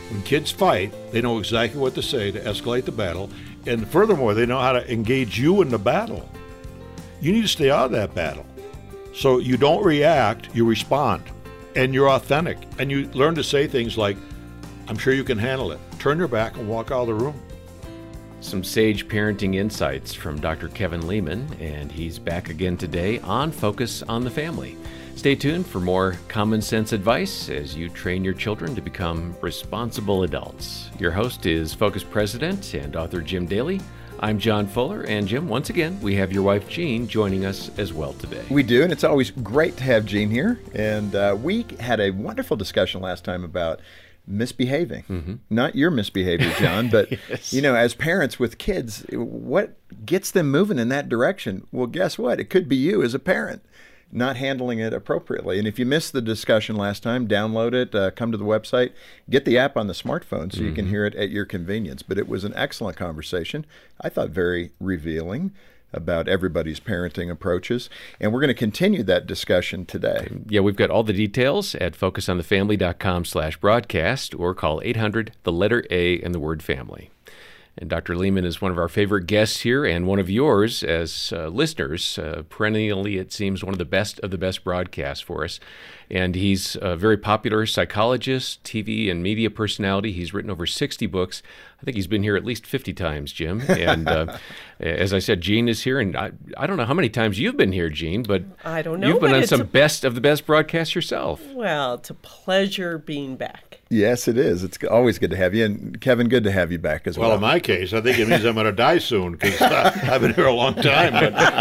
When kids fight, they know exactly what to say to escalate the battle, and furthermore, they know how to engage you in the battle. You need to stay out of that battle. So you don't react, you respond, and you're authentic, and you learn to say things like, I'm sure you can handle it. Turn your back and walk out of the room. Some sage parenting insights from Dr. Kevin Leman, and he's back again today on Focus on the Family. Stay tuned for more common sense advice as you train your children to become responsible adults. Your host is Focus President and author Jim Daly. I'm John Fuller, and Jim, once again, we have your wife Jean joining us as well today. We do, and it's always great to have Jean here. And we had a wonderful discussion last time about misbehaving. Mm-hmm. Not your misbehavior, John, but Yes. As parents with kids, what gets them moving in that direction? Well, guess what? It could be you as a parent not handling it appropriately. And if you missed the discussion last time, download it, come to the website, get the app on the smartphone so you can hear it at your convenience. But it was an excellent conversation. I thought very revealing about everybody's parenting approaches. And we're going to continue that discussion today. Yeah, we've got all the details at focusonthefamily.com/broadcast or call 800, the letter A and the word family. And Dr. Leman is one of our favorite guests here and one of yours as listeners. Perennially, it seems, one of the best broadcasts for us. And he's a very popular psychologist, TV and media personality. He's written over 60 books. I think he's been here at least 50 times, Jim. And as I said, Jean is here. And I don't know how many times you've been here, Jean, but I don't know. You've been on some best of the best broadcasts yourself. Well, it's a pleasure being back. Yes, it is. It's always good to have you. And Kevin, good to have you back as well. Well, in my case, I think it means I'm going to die soon because I've been here a long time.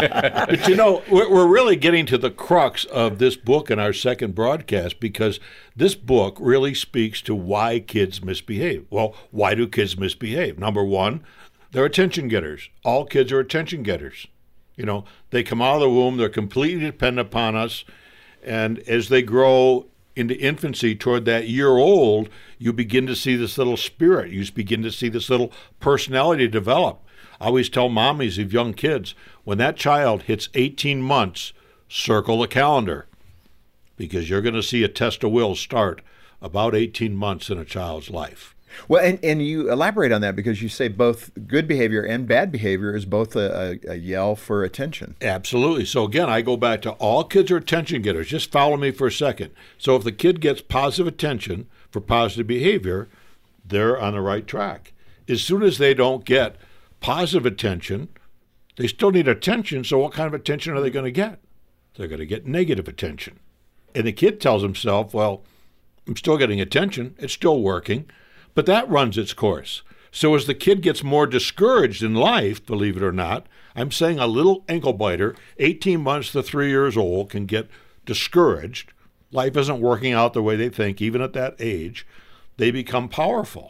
But we're really getting to the crux of this book in our second broadcast because this book really speaks to why kids misbehave. Well, why do kids misbehave? Number one, they're attention getters. All kids are attention getters. They come out of the womb, they're completely dependent upon us, and as they grow into infancy toward that year old, you begin to see this little spirit. You begin to see this little personality develop. I always tell mommies of young kids, when that child hits 18 months, circle the calendar because you're going to see a test of will start about 18 months in a child's life. Well, and you elaborate on that because you say both good behavior and bad behavior is both a yell for attention. Absolutely. So again, I go back to all kids are attention getters. Just follow me for a second. So if the kid gets positive attention for positive behavior, they're on the right track. As soon as they don't get positive attention, they still need attention. So what kind of attention are they going to get? They're going to get negative attention. And the kid tells himself, well, I'm still getting attention. It's still working. But that runs its course. So as the kid gets more discouraged in life, believe it or not, I'm saying a little ankle biter, 18 months to 3 years old, can get discouraged. Life isn't working out the way they think, even at that age. They become powerful.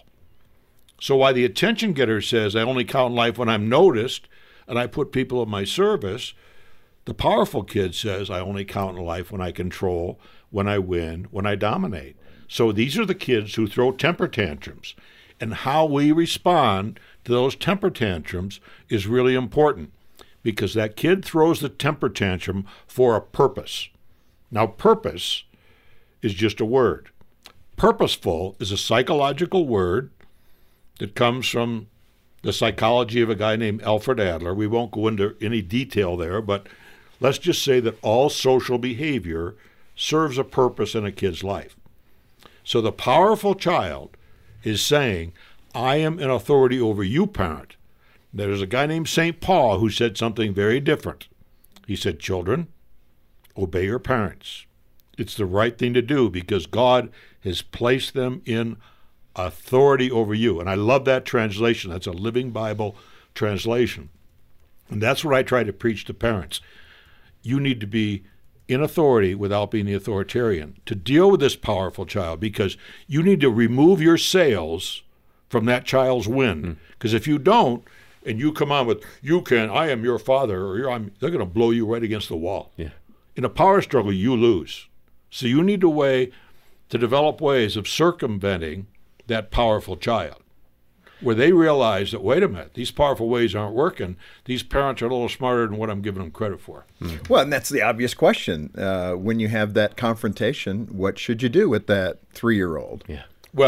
So while the attention getter says, I only count in life when I'm noticed, and I put people in my service, the powerful kid says, I only count in life when I control, when I win, when I dominate. So these are the kids who throw temper tantrums. And how we respond to those temper tantrums is really important because that kid throws the temper tantrum for a purpose. Now, purpose is just a word. Purposeful is a psychological word that comes from the psychology of a guy named Alfred Adler. We won't go into any detail there, but let's just say that all social behavior serves a purpose in a kid's life. So the powerful child is saying, I am in authority over you, parent. There's a guy named St. Paul who said something very different. He said, children, obey your parents. It's the right thing to do because God has placed them in authority over you. And I love that translation. That's a Living Bible translation. And that's what I try to preach to parents. You need to be in authority without being the authoritarian to deal with this powerful child because you need to remove your sails from that child's wind. Because if you don't, and you come on with, you can, I am your father, or they're going to blow you right against the wall. Yeah. In a power struggle, you lose. So you need to develop ways of circumventing that powerful child, where they realize that, wait a minute, these powerful ways aren't working. These parents are a little smarter than what I'm giving them credit for. Well, and that's the obvious question. When you have that confrontation, what should you do with that 3-year-old? Yeah. Well,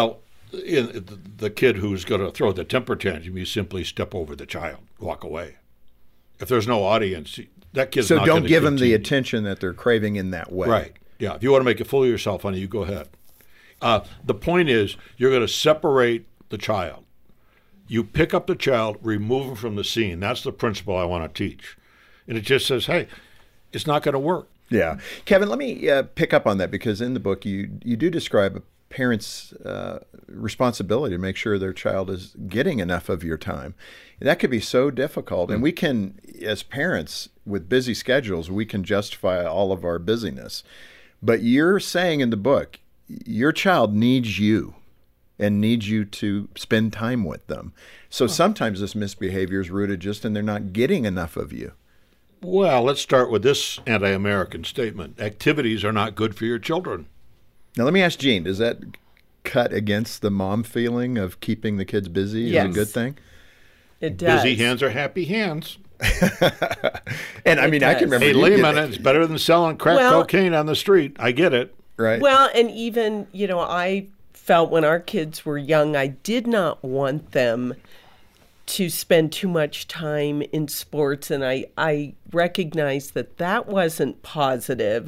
the kid who's going to throw the temper tantrum, you simply step over the child, walk away. If there's no audience, that kid's So not don't gonna give them the continue. attention that they're craving in that way. Right. Yeah. If you want to make a fool of yourself, honey, you go ahead. The point is, you're going to separate the child. You pick up the child, remove him from the scene. That's the principle I want to teach. And it just says, hey, it's not going to work. Yeah. Kevin, let me pick up on that, because in the book you do describe a parent's responsibility to make sure their child is getting enough of your time. That could be so difficult. And we can, as parents with busy schedules, we can justify all of our busyness. But you're saying in the book, your child needs you and needs you to spend time with them. So sometimes this misbehavior is rooted just in they're not getting enough of you. Well, let's start with this anti-American statement. Activities are not good for your children. Now, let me ask Jean, does that cut against the mom feeling of keeping the kids busy is a Yes. good thing? It does. Busy hands are happy hands. And I mean, I can does. remember Hey, you layman, did- it's better than selling crack Well- cocaine on the street. I get it. right? Well, and even, I felt when our kids were young, I did not want them to spend too much time in sports, and I recognized that wasn't positive,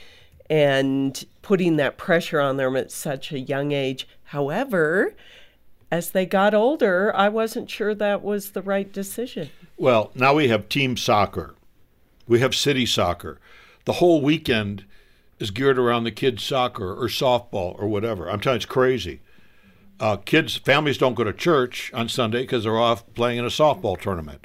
and putting that pressure on them at such a young age. However, as they got older, I wasn't sure that was the right decision. Well, now we have team soccer. We have city soccer. The whole weekend is geared around the kids' soccer or softball or whatever. I'm telling you, it's crazy. Families don't go to church on Sunday because they're off playing in a softball tournament.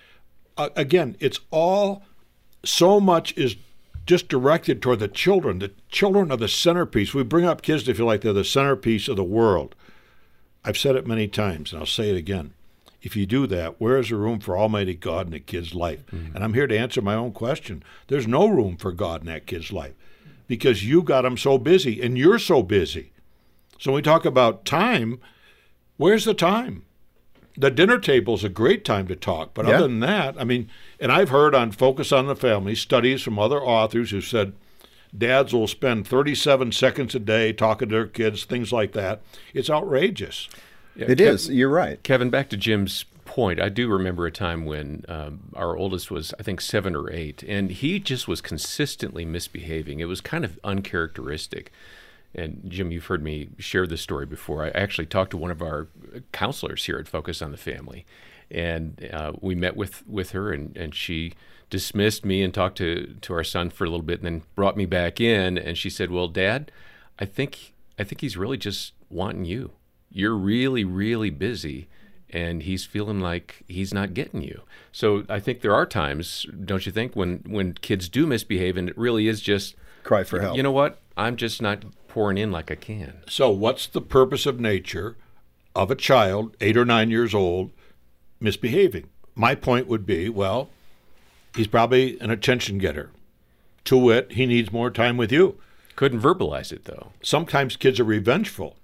Again, it's all, so much is just directed toward the children. The children are the centerpiece. We bring up kids to feel like they're the centerpiece of the world. I've said it many times, and I'll say it again. If you do that, where is the room for Almighty God in a kid's life? Mm-hmm. And I'm here to answer my own question. There's no room for God in that kid's life because you got them so busy, and you're so busy. So when we talk about time, where's the time? The dinner table is a great time to talk, but other than that, I mean, and I've heard on Focus on the Family studies from other authors who said dads will spend 37 seconds a day talking to their kids, things like that. It's outrageous. Yeah, It is. You're right. Kevin, back to Jim's point, I do remember a time when our oldest was, I think, 7 or 8, and he just was consistently misbehaving. It was kind of uncharacteristic. And Jim, you've heard me share this story before. I actually talked to one of our counselors here at Focus on the Family, and we met with her, and she dismissed me and talked to our son for a little bit, and then brought me back in, and she said, "Well, Dad, I think he's really just wanting you. You're really, really busy, and he's feeling like he's not getting you." So I think there are times, don't you think, when kids do misbehave, and it really is just Cry for help. You know what? I'm just not pouring in like I can. So what's the purpose of nature of a child, 8 or 9 years old, misbehaving? My point would be, well, he's probably an attention getter. To wit, he needs more time with you. Couldn't verbalize it, though. Sometimes kids are revengeful.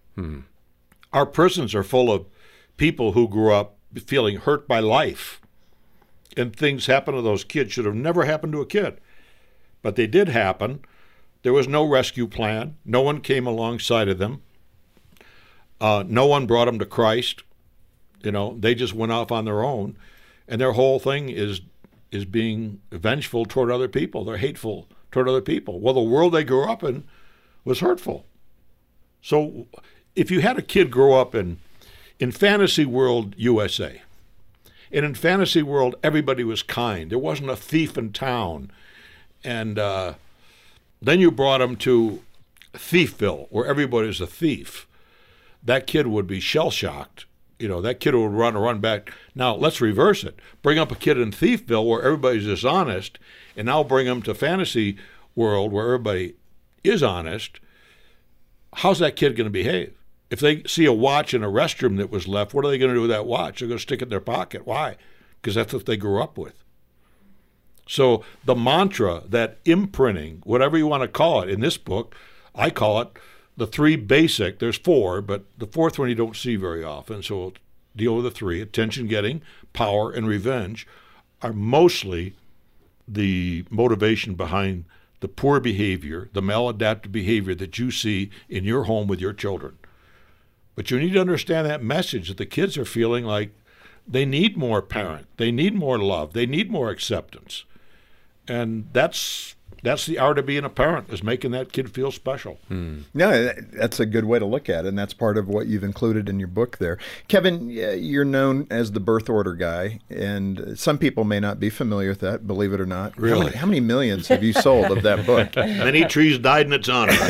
Our prisons are full of people who grew up feeling hurt by life. And things happen to those kids should have never happened to a kid. But they did happen. There was no rescue plan. No one came alongside of them. No one brought them to Christ. They just went off on their own. And their whole thing is being vengeful toward other people. They're hateful toward other people. Well, the world they grew up in was hurtful. So if you had a kid grow up in Fantasy World USA, and in Fantasy World everybody was kind. There wasn't a thief in town. And then you brought him to Thiefville, where everybody's a thief. That kid would be shell-shocked. That kid would run back. Now, let's reverse it. Bring up a kid in Thiefville where everybody's dishonest, and now bring him to Fantasy World where everybody is honest. How's that kid going to behave? If they see a watch in a restroom that was left, what are they going to do with that watch? They're going to stick it in their pocket. Why? Because that's what they grew up with. So the mantra, that imprinting, whatever you want to call it, in this book, I call it the 3 basic. There's 4, but the 4th one you don't see very often. So we'll deal with the 3. Attention getting, power, and revenge are mostly the motivation behind the poor behavior, the maladaptive behavior that you see in your home with your children. But you need to understand that message that the kids are feeling like they need more parent, they need more love, they need more acceptance. And that's the art of being a parent, is making that kid feel special. No, that's a good way to look at it, and that's part of what you've included in your book there. Kevin, you're known as the birth order guy, and some people may not be familiar with that, believe it or not. Really? How many millions have you sold of that book? Many trees died in its honor.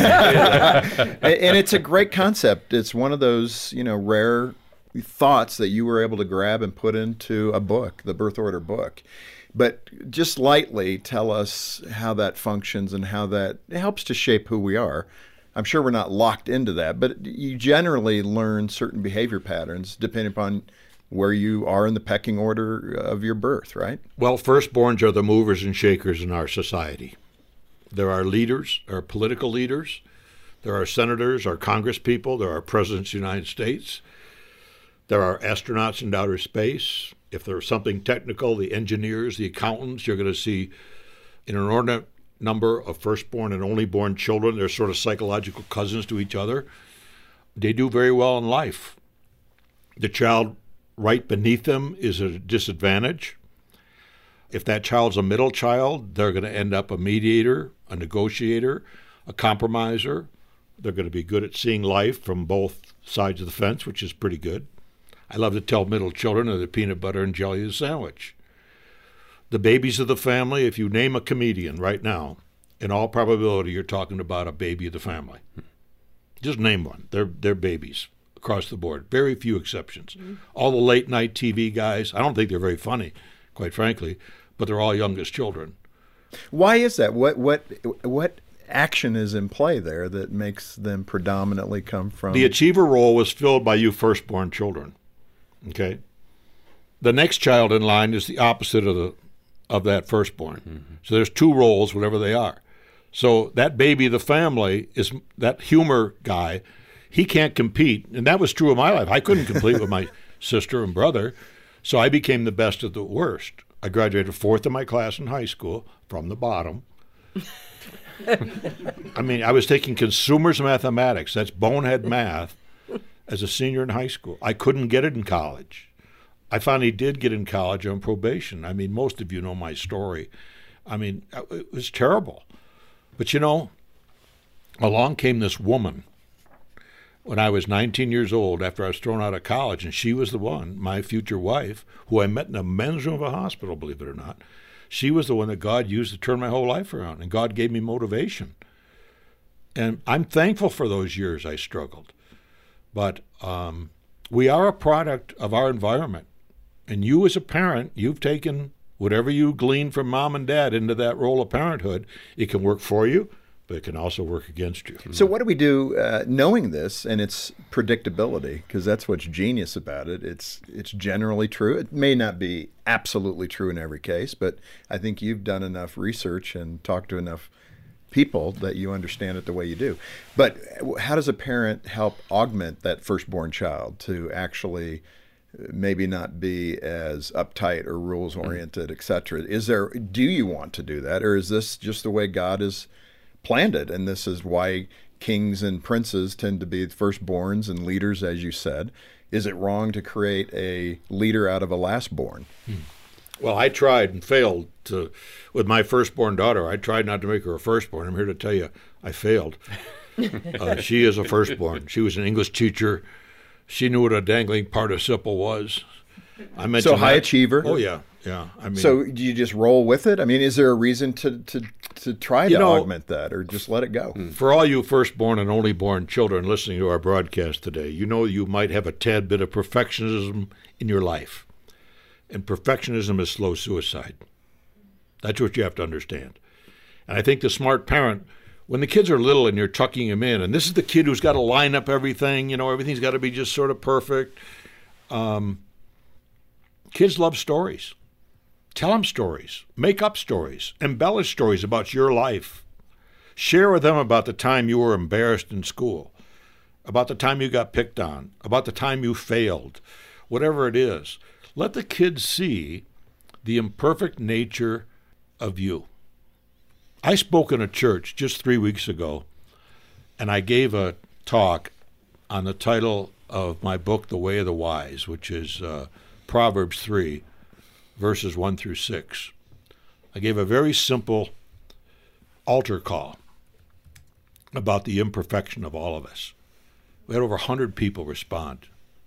And it's a great concept. It's one of those, rare thoughts that you were able to grab and put into a book, the birth order book. But just lightly tell us how that functions and how that helps to shape who we are. I'm sure we're not locked into that, but you generally learn certain behavior patterns depending upon where you are in the pecking order of your birth, right? Well, firstborns are the movers and shakers in our society. There are leaders, there are political leaders, there are senators, our congresspeople, there are presidents of the United States, there are astronauts in outer space. If there's something technical, the engineers, the accountants, you're going to see an inordinate number of firstborn and only-born children. They're sort of psychological cousins to each other. They do very well in life. The child right beneath them is a disadvantage. If that child's a middle child, they're going to end up a mediator, a negotiator, a compromiser. They're going to be good at seeing life from both sides of the fence, which is pretty good. I love to tell middle children that the peanut butter and jelly is a sandwich. The babies of the family, if you name a comedian right now, in all probability you're talking about a baby of the family. Just name one. They're babies across the board. Very few exceptions. All the late night TV guys, I don't think they're very funny, quite frankly, but they're all youngest children. Why is that? What action is in play there that makes them predominantly come from? The achiever role was filled by you firstborn children. Okay, the next child in line is the opposite of that firstborn. Mm-hmm. So there's two roles, whatever they are. So that baby of the family is that humor guy. He can't compete, and that was true of my life. I couldn't compete with my sister and brother, so I became the best of the worst. I graduated fourth in my class in high school from the bottom. I mean, I was taking consumers mathematics. That's bonehead math. As a senior in high school. I couldn't get it in college. I finally did get in college on probation. I mean, most of you know my story. I mean, it was terrible. But along came this woman when I was 19 years old after I was thrown out of college, and she was the one, my future wife, who I met in the men's room of a hospital, believe it or not. She was the one that God used to turn my whole life around, and God gave me motivation. And I'm thankful for those years I struggled. But we are a product of our environment. And you as a parent, you've taken whatever you gleaned from mom and dad into that role of parenthood. It can work for you, but it can also work against you. So what do we do knowing this and its predictability? Because that's what's genius about it. It's generally true. It may not be absolutely true in every case, but I think you've done enough research and talked to enough people that you understand it the way you do. But how does a parent help augment that firstborn child to actually maybe not be as uptight or rules oriented, et cetera? Do you want to do that, or is this just the way God has planned it, and this is why kings and princes tend to be firstborns and leaders, as you said? Is it wrong to create a leader out of a lastborn? Well, I tried and failed with my firstborn daughter. I tried not to make her a firstborn. I'm here to tell you I failed. She is a firstborn. She was an English teacher. She knew what a dangling participle was. So high achiever. Oh, yeah. Yeah. I mean, so do you just roll with it? I mean, is there a reason to try to augment that, or just let it go? For all you firstborn and only-born children listening to our broadcast today, you know you might have a tad bit of perfectionism in your life. And perfectionism is slow suicide. That's what you have to understand. And I think the smart parent, when the kids are little and you're tucking them in, and this is the kid who's got to line up everything, everything's got to be just sort of perfect. Kids love stories. Tell them stories. Make up stories. Embellish stories about your life. Share with them about the time you were embarrassed in school, about the time you got picked on, about the time you failed, whatever it is. Let the kids see the imperfect nature of you. I spoke in a church just 3 weeks ago, and I gave a talk on the title of my book, The Way of the Wise, which is Proverbs 3, verses 1 through 6. I gave a very simple altar call about the imperfection of all of us. We had over 100 people respond.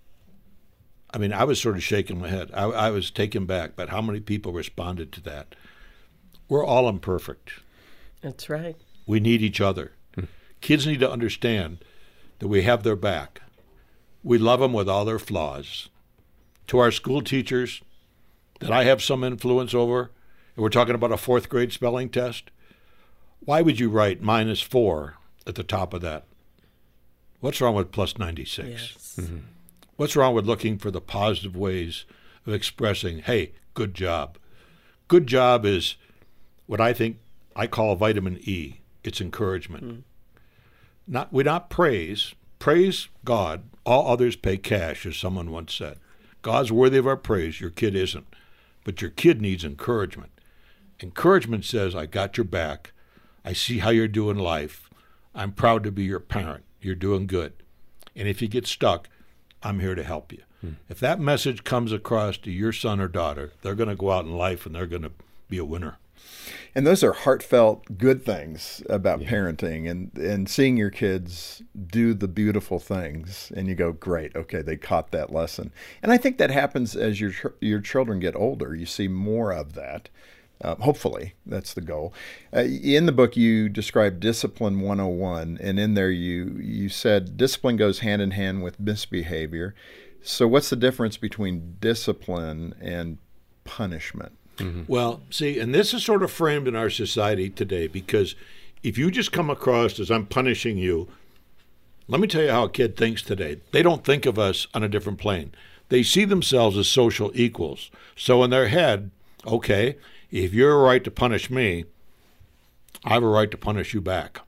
I mean, I was sort of shaking my head. I was taken back, but how many people responded to that? We're all imperfect. That's right. We need each other. Kids need to understand that we have their back. We love them with all their flaws. To our school teachers that I have some influence over, and we're talking about a 4th grade spelling test, why would you write -4 at the top of that? What's wrong with plus 96? Yes. What's wrong with looking for the positive ways of expressing, hey, good job? Good job is what I call vitamin E. It's encouragement. We not praise. Praise God. All others pay cash, as someone once said. God's worthy of our praise. Your kid isn't. But your kid needs encouragement. Encouragement says, I got your back. I see how you're doing life. I'm proud to be your parent. You're doing good. And if you get stuck, I'm here to help you. If that message comes across to your son or daughter, they're going to go out in life and they're going to be a winner. And those are heartfelt, good things about parenting and seeing your kids do the beautiful things. And you go, great, okay, they caught that lesson. And I think that happens as your children get older. You see more of that. Hopefully, that's the goal. In the book, you described Discipline 101, and in there you said discipline goes hand in hand with misbehavior. So what's the difference between discipline and punishment? Well, see, and this is sort of framed in our society today, because if you just come across as I'm punishing you, let me tell you how a kid thinks today. They don't think of us on a different plane. They see themselves as social equals. So in their head, okay, if you're right to punish me, I have a right to punish you back.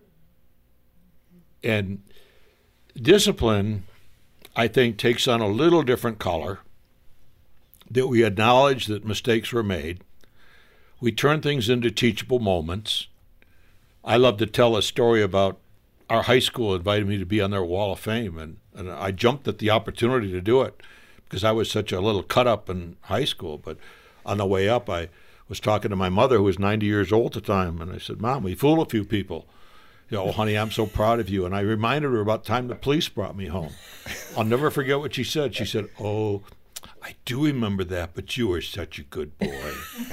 And discipline, I think, takes on a little different color, that we acknowledge that mistakes were made. We turn things into teachable moments. I love to tell a story about our high school invited me to be on their Wall of Fame, and I jumped at the opportunity to do it because I was such a little cut up in high school. But on the way up, I was talking to my mother, who was 90 years old at the time, and I said, Mom, we fooled a few people. Oh, honey, I'm so proud of you. And I reminded her about the time the police brought me home. I'll never forget what she said. She said, oh, I do remember that, but you were such a good boy.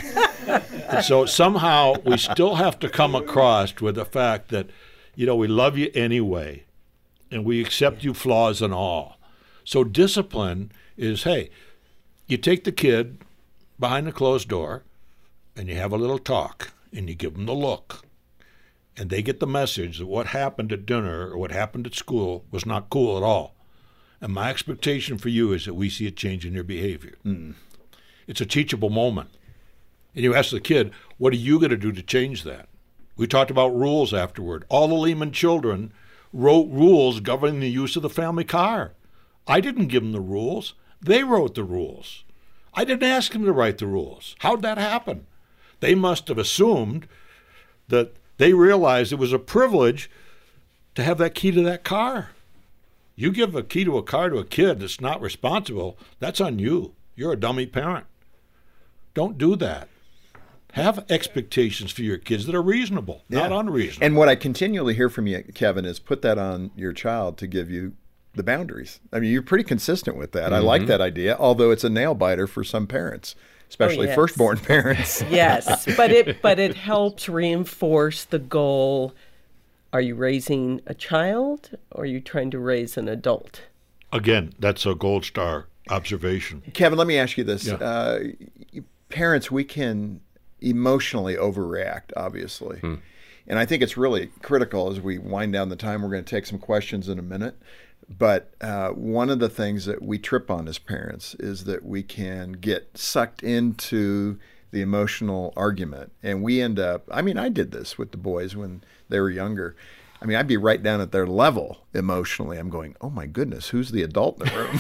And so somehow we still have to come across with the fact that, we love you anyway, and we accept you flaws and all. So discipline is, hey, you take the kid behind the closed door, and you have a little talk, and you give them the look. And they get the message that what happened at dinner or what happened at school was not cool at all. And my expectation for you is that we see a change in your behavior. It's a teachable moment. And you ask the kid, what are you going to do to change that? We talked about rules afterward. All the Lehman children wrote rules governing the use of the family car. I didn't give them the rules. They wrote the rules. I didn't ask them to write the rules. How'd that happen? They must have assumed that they realized it was a privilege to have that key to that car. You give a key to a car to a kid that's not responsible, that's on you. You're a dummy parent. Don't do that. Have expectations for your kids that are reasonable, not unreasonable. And what I continually hear from you, Kevin, is put that on your child to give you the boundaries. I mean, you're pretty consistent with that. I like that idea, although it's a nail biter for some parents, especially firstborn parents. Yes, but it helps reinforce the goal. Are you raising a child, or are you trying to raise an adult? Again, that's a gold star observation. Kevin, let me ask you this. Yeah. Parents, we can emotionally overreact, obviously. And I think it's really critical as we wind down the time. We're going to take some questions in a minute. But one of the things that we trip on as parents is that we can get sucked into the emotional argument. And we end up, I mean, I did this with the boys when they were younger. I mean, I'd be right down at their level emotionally. I'm going, oh my goodness, who's the adult in the room?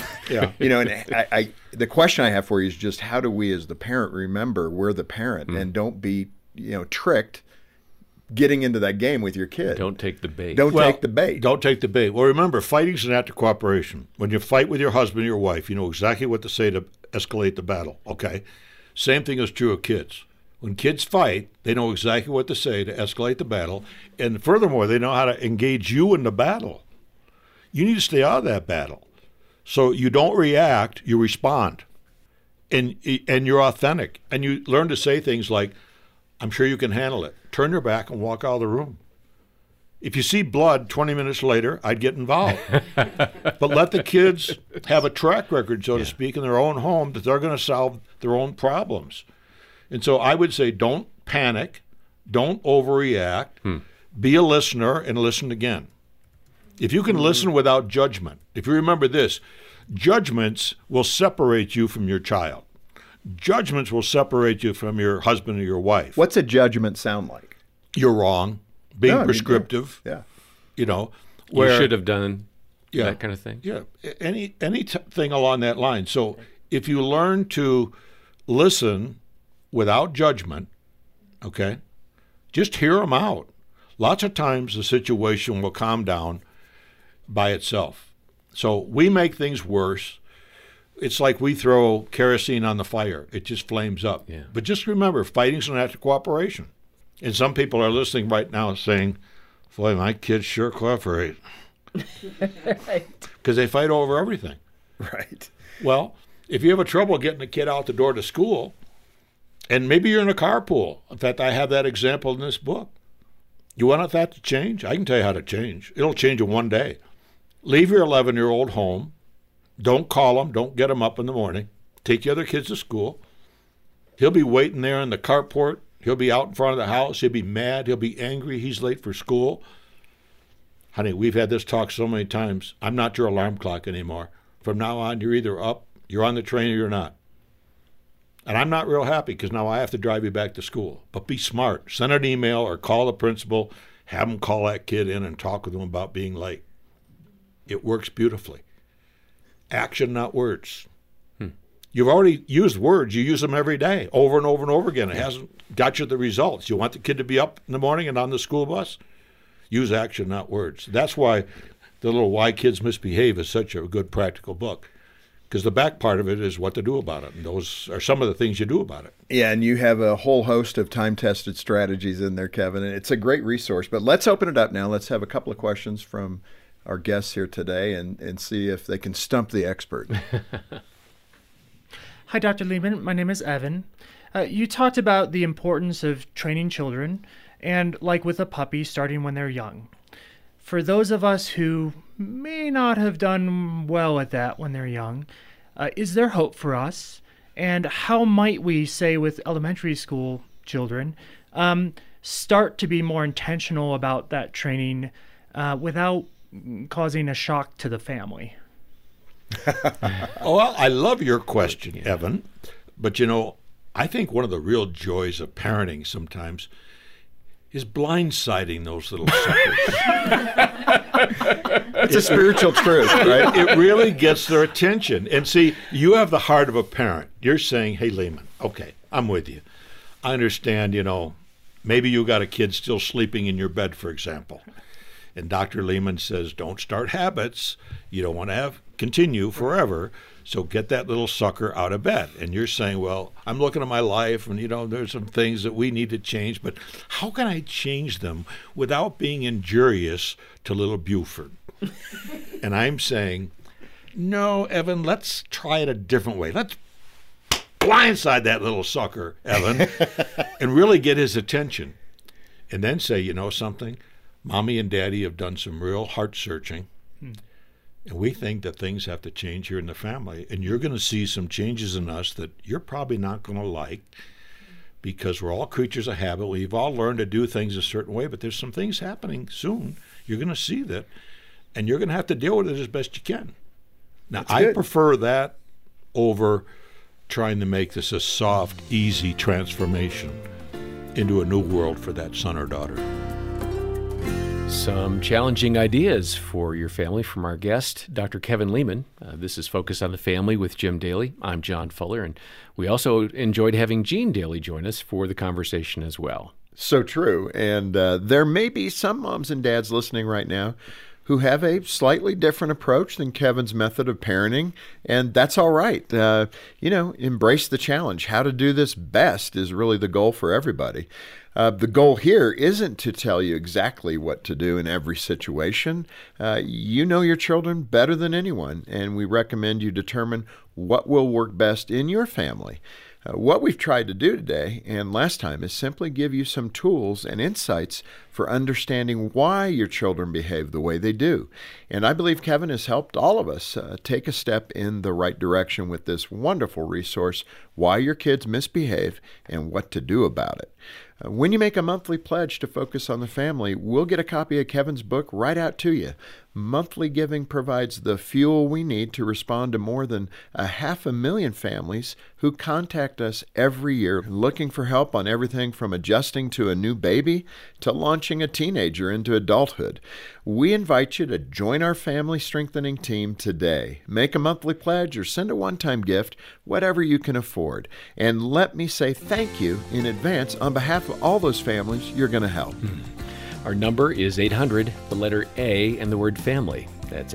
And the question I have for you is just how do we as the parent remember we're the parent and don't be, tricked getting into that game with your kid. Don't take the bait. Don't take the bait. Don't take the bait. Well, remember, fighting's an act of cooperation. When you fight with your husband or your wife, you know exactly what to say to escalate the battle, okay? Same thing is true of kids. When kids fight, they know exactly what to say to escalate the battle. And furthermore, they know how to engage you in the battle. You need to stay out of that battle. So you don't react, you respond. And you're authentic. And you learn to say things like, I'm sure you can handle it. Turn your back and walk out of the room. If you see blood 20 minutes later, I'd get involved. But let the kids have a track record, so to speak, in their own home that they're going to solve their own problems. And so I would say don't panic, don't overreact, be a listener and listen again. If you can listen without judgment, if you remember this, judgments will separate you from your child. Judgments will separate you from your husband or your wife. What's a judgment sound like? You're wrong, being prescriptive. Yeah. You know, You should have done that kind of thing. Yeah, thing along that line. So if you learn to listen without judgment, okay, just hear them out. Lots of times the situation will calm down by itself. So we make things worse. It's like we throw kerosene on the fire. It just flames up. Yeah. But just remember, fighting's an act of cooperation. And some people are listening right now saying, boy, my kids sure cooperate. Because they fight over everything. Right. Well, if you have a trouble getting a kid out the door to school, and maybe you're in a carpool. In fact, I have that example in this book. You want that to change? I can tell you how to change. It'll change in one day. Leave your 11-year-old home. Don't call him. Don't get him up in the morning. Take the other kids to school. He'll be waiting there in the carport. He'll be out in front of the house. He'll be mad. He'll be angry. He's late for school. Honey, we've had this talk so many times. I'm not your alarm clock anymore. From now on, you're either up, you're on the train, or you're not. And I'm not real happy because now I have to drive you back to school. But be smart. Send an email or call the principal. Have him call that kid in and talk with him about being late. It works beautifully. Action, not words. You've already used words. You use them every day, over and over and over again. It hasn't got you the results. You want the kid to be up in the morning and on the school bus? Use action, not words. That's why the little Why Kids Misbehave is such a good practical book, because the back part of it is what to do about it. And those are some of the things you do about it. Yeah, and you have a whole host of time-tested strategies in there, Kevin. And it's a great resource. But let's open it up now. Let's have a couple of questions from our guests here today and see if they can stump the expert. Hi, Dr. Leman. My name is Evan. You talked about the importance of training children and, like with a puppy, starting when they're young. For those of us who may not have done well at that when they're young, is there hope for us? And how might we, say with elementary school children, start to be more intentional about that training without causing a shock to the family? Well, I love your question, Evan. But, you know, I think one of the real joys of parenting sometimes is blindsiding those little suckers. It's a spiritual truth, right? It really gets their attention. And see, you have the heart of a parent. You're saying, hey, Lehman, okay, I'm with you. I understand, you know, maybe you got a kid still sleeping in your bed, for example. And Dr. Lehman says, don't start habits you don't want to continue forever. So get that little sucker out of bed. And you're saying, well, I'm looking at my life and, you know, there's some things that we need to change, but how can I change them without being injurious to little Buford? And I'm saying, no, Evan, let's try it a different way. Let's blindside that little sucker, Evan, and really get his attention. And then say, you know something? Mommy and Daddy have done some real heart searching. And we think that things have to change here in the family. And you're going to see some changes in us that you're probably not going to like, because we're all creatures of habit. We've all learned to do things a certain way, but there's some things happening soon. You're going to see that, and you're going to have to deal with it as best you can. Now, I prefer that over trying to make this a soft, easy transformation into a new world for that son or daughter. Some challenging ideas for your family from our guest, Dr. Kevin Leman. This is Focus on the Family with Jim Daly. I'm John Fuller, and we also enjoyed having Gene Daly join us for the conversation as well. So true. And there may be some moms and dads listening right now who have a slightly different approach than Kevin's method of parenting, and that's all right. Embrace the challenge. How to do this best is really the goal for everybody. The goal here isn't to tell you exactly what to do in every situation. You know your children better than anyone, and we recommend you determine what will work best in your family. What we've tried to do today and last time is simply give you some tools and insights for understanding why your children behave the way they do. And I believe Kevin has helped all of us take a step in the right direction with this wonderful resource, Why Your Kids Misbehave and What to Do About It. When you make a monthly pledge to focus on the family, we'll get a copy of Kevin's book right out to you. Monthly giving provides the fuel we need to respond to more than 500,000 families who contact us every year looking for help on everything from adjusting to a new baby to launching a teenager into adulthood. We invite you to join our family strengthening team today. Make a monthly pledge or send a one-time gift, whatever you can afford. And let me say thank you in advance on behalf of all those families you're going to help. Our number is 800, the letter A, and the word family. That's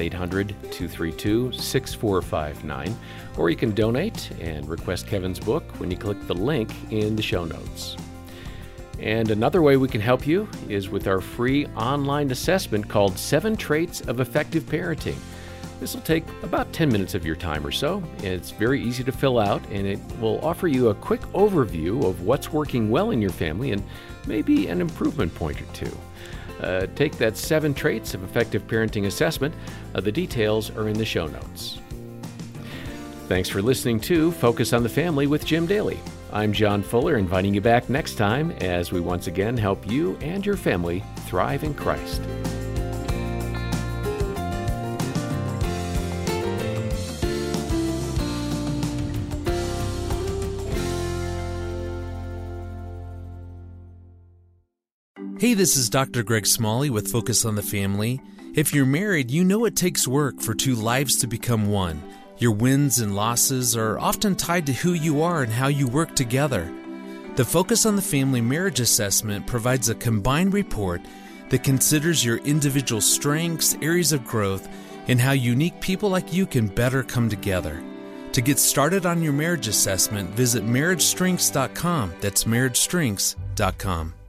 800-232-6459. Or you can donate and request Kevin's book when you click the link in the show notes. And another way we can help you is with our free online assessment called 7 Traits of Effective Parenting. This will take about 10 minutes of your time or so. It's very easy to fill out, and it will offer you a quick overview of what's working well in your family and maybe an improvement point or two. Take that 7 Traits of Effective Parenting assessment. The details are in the show notes. Thanks for listening to Focus on the Family with Jim Daly. I'm John Fuller, inviting you back next time as we once again help you and your family thrive in Christ. Hey, this is Dr. Greg Smalley with Focus on the Family. If you're married, you know it takes work for 2 lives to become one. Your wins and losses are often tied to who you are and how you work together. The Focus on the Family Marriage Assessment provides a combined report that considers your individual strengths, areas of growth, and how unique people like you can better come together. To get started on your marriage assessment, visit marriagestrengths.com. That's marriagestrengths.com.